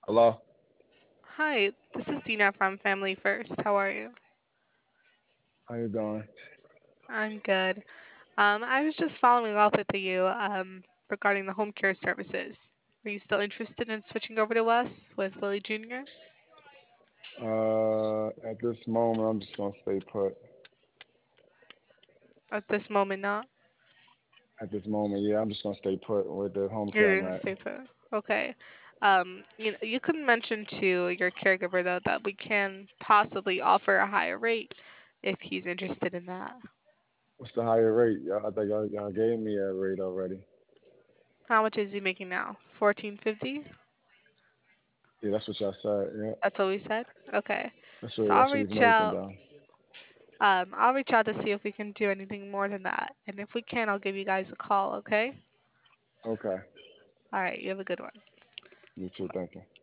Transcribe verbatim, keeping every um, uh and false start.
Hello? Hi, this is Dina from Family First. How are you? How you doing? I'm good. Um, I was just following up with you um, regarding the home care services. Are you still interested in switching over to us with Willie Junior? Uh, at this moment, I'm just gonna stay put. At this moment, not. At this moment, yeah, I'm just gonna stay put with the home care You're I'm gonna at. stay put. Okay. Um, you know, you could mention to your caregiver though that we can possibly offer a higher rate if he's interested in that. What's the higher rate? Y'all, I think y'all, y'all gave me a rate already. How much is he making now? Fourteen fifty? Yeah, that's what y'all said. Yeah, That's what we said. Okay. that's So what I'll that's what he's reach making out. though. Um, I'll reach out to see if we can do anything more than that. And if we can, I'll give you guys a call, okay? Okay, All right, you have a good one. you too. Thank you.